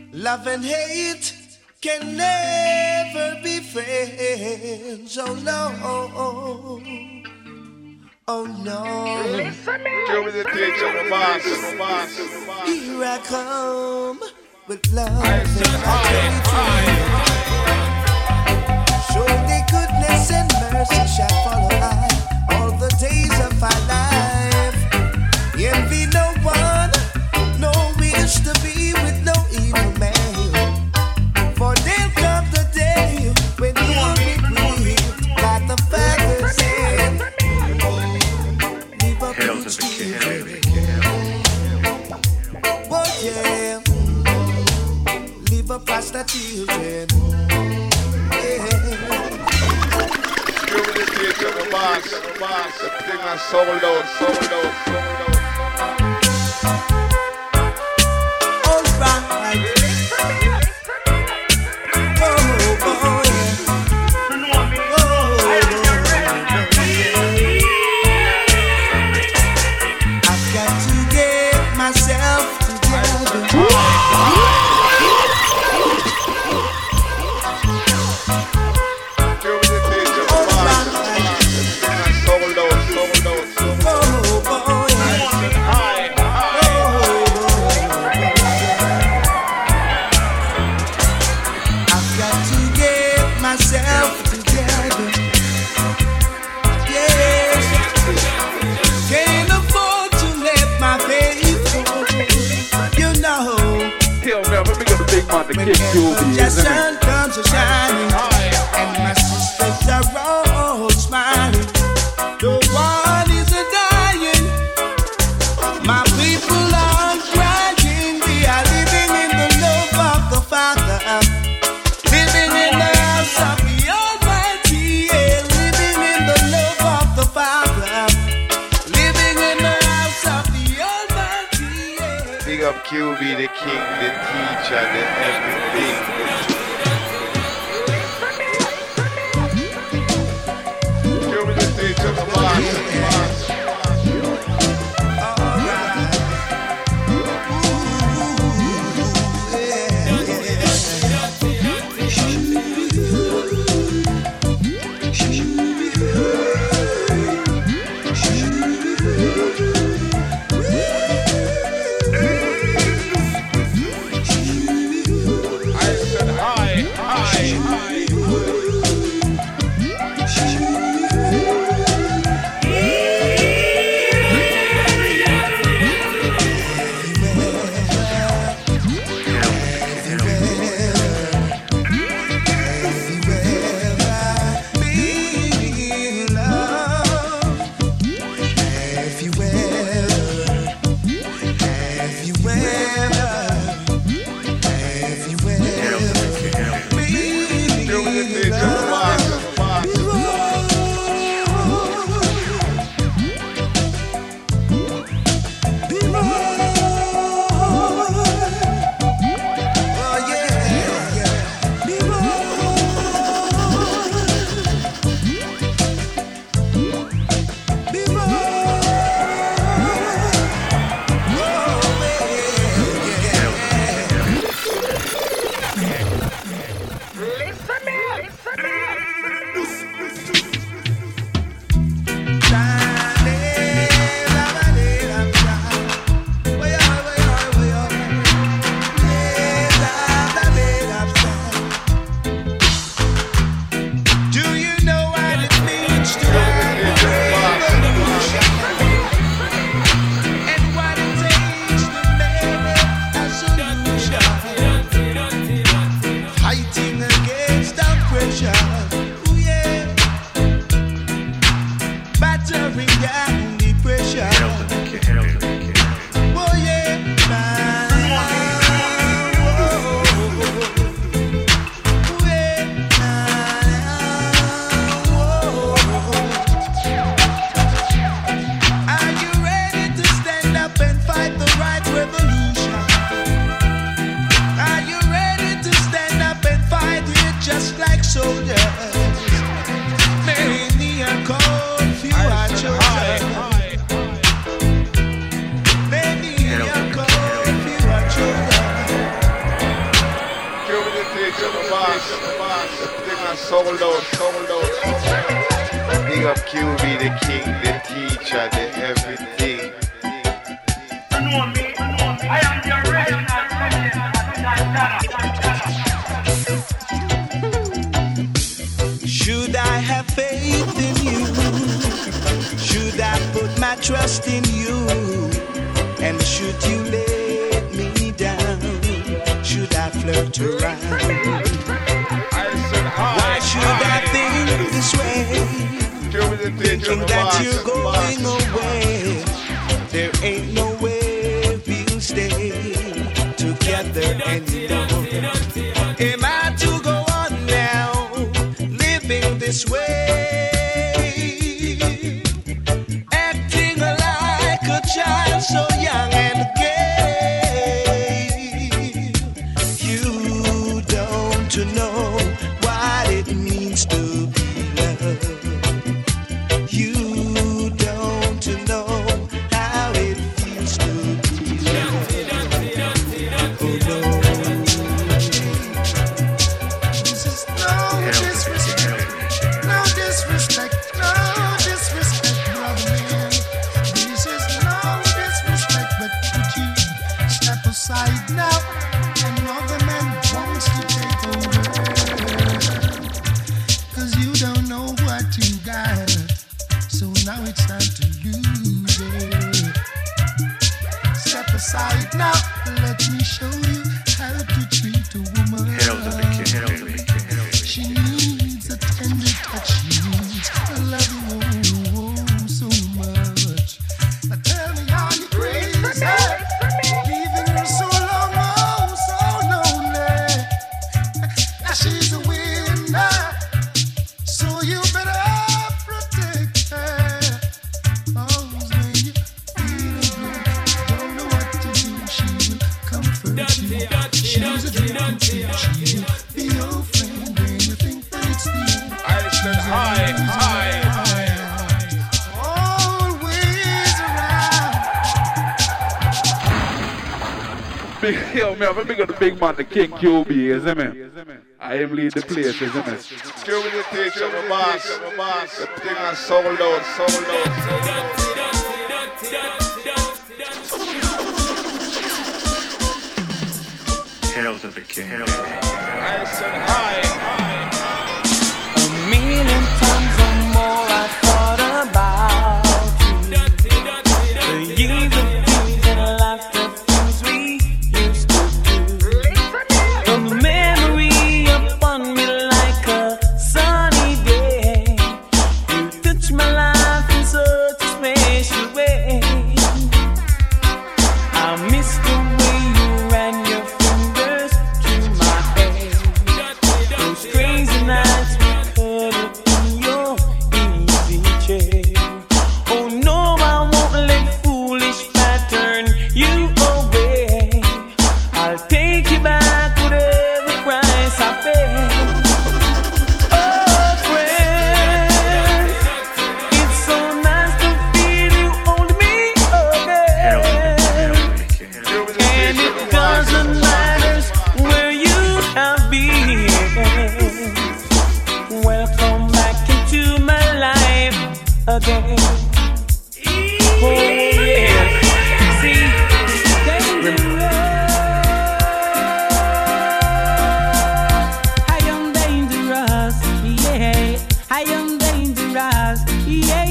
Love and hate can never be friends. Oh no, oh no. Here I come with love and surely goodness and mercy shall follow I all the days of my life. Envy no one, no wish to be with no evil man. For there'll come the day when you'll be grieved by the Father's hand. Leave up each children. Oh yeah. Leave up Rasta children. Yeah. You're the boss. The thing that's sold out. When sun comes a shining and my sisters are all smiling, no one is a dying. My people are crying. We are living in the love of the Father, living in the house of the Almighty, yeah. Living in the love of the Father, living in the house of the Almighty, yeah. Big up QB, the king, the teacher, the everything. QB, the teacher, the boss. The thing is sold out. Big up QB, the king, the teacher, the everything. I am the original president. Should I have faith in you? Should I put my trust in you? And should you let me down? Should I flirt around? Why should I think this way? Thinking that you're going away. There ain't no way we'll stay together anymore. Am I to go on now, living this way, acting like a child so young and gay? You don't know what it means to be loved. You don't know how it feels to be loved. Oh no. This is no disrespect, brother man. This is no disrespect, but could you step aside now? Another man wants to take over, 'cause you don't know what you got, so now it's time to lose it. Step aside now, let me show you how to treat a woman. She needs a tender touch, she needs a loving so much. Now tell me how you crazy, leaving her so long, so lonely. Now she's a winner, so you better protect her. Oh, when you feel blue, don't know what to do, she will comfort you. She's a dream, she will be your friend when you think that it's the end. Always around. Yo, me have a big man, the King QB, is it me? I am lead the place, is it me? QB, the teacher, my boss. The thing is sold out. Hail to the king. A million times or more I thought about you. The years of things and life, the things we used to do. The memory upon me like a sunny day. You touch my life in such a special way. I miss the way you ran your fingers through my hair. Those crazy nights we cuddled in your easy chair. Oh no, I won't let foolish pattern you away. I'll take you back whatever price I pay. Oh friend, it's so nice to feel you hold me again. And it doesn't matter where you have been. Welcome back into my life again. Oh yeah, see, dangerous. I am dangerous, yeah. I am dangerous, yeah.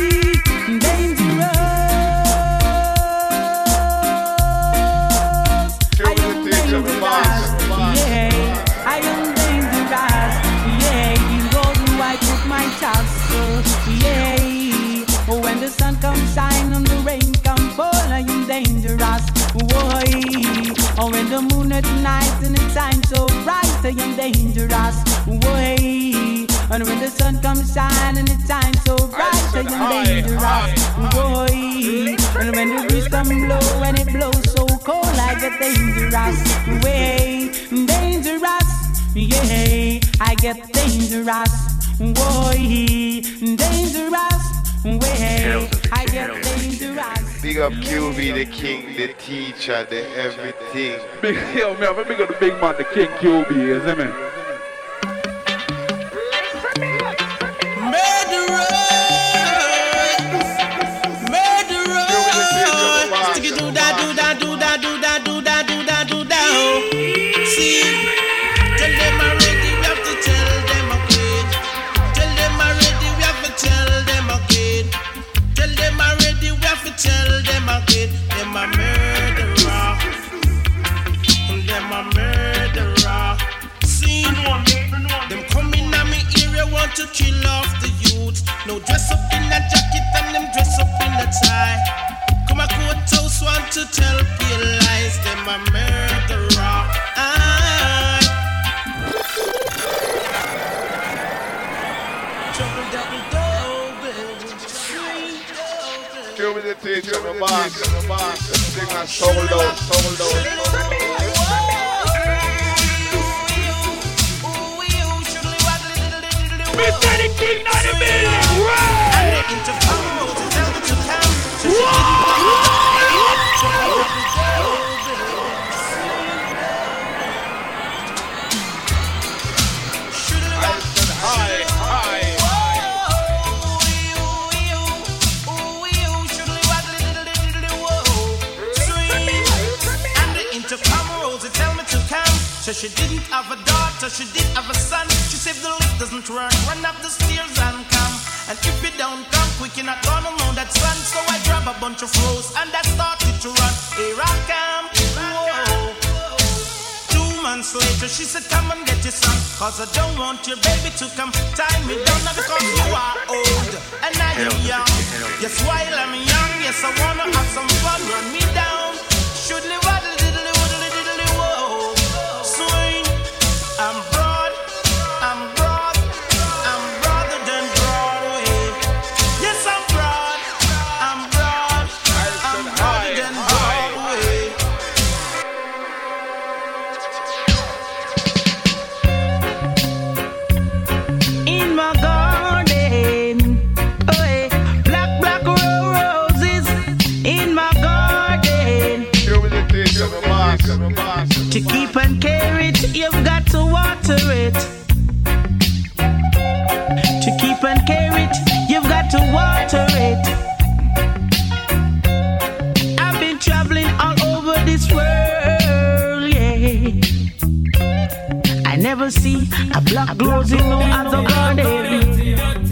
Dangerous. I am dangerous, yeah. I am dangerous, yeah. In golden white with my tassel, yeah. When the sun comes shine and the rain comes fall, I am dangerous, boy. Oh, when the moon at night and it shines so bright, I am dangerous, boy. And when the sun comes shine and it shines so bright, I am dangerous, boy. And when the breeze come blow and it blows so cold, I get dangerous, way, dangerous, yeah. I get dangerous, boy, dangerous, way. I get dangerous. Big up QB, the king, the teacher, the everything. Yo, me have a big man, the King QB, is it me? a murderer. Trouble double baby. Kill me the teacher, my boss. Sing that sold out. Mr. The King on the building, So she didn't have a daughter, she did have a son. She said the lift doesn't work, run up the stairs and come. And if you don't come quick, you're not gonna know that son. So I grab a bunch of rose and I started to run. Here I come, whoa. 2 months later, she said, come and get your son. Cause I don't want your baby to come tie me down. Now because you are old and I am young. Yes, while I'm young, yes, I wanna have some fun. Run me down, should live a little. I'm broader than Broadway. Yes, I'm broader than Broadway. In my garden, black roses. In my garden, to keep and care it, you've got to water it. To keep and care it, you've got to water it. I've been traveling all over this world, yeah. I never see a black rose in no other garden.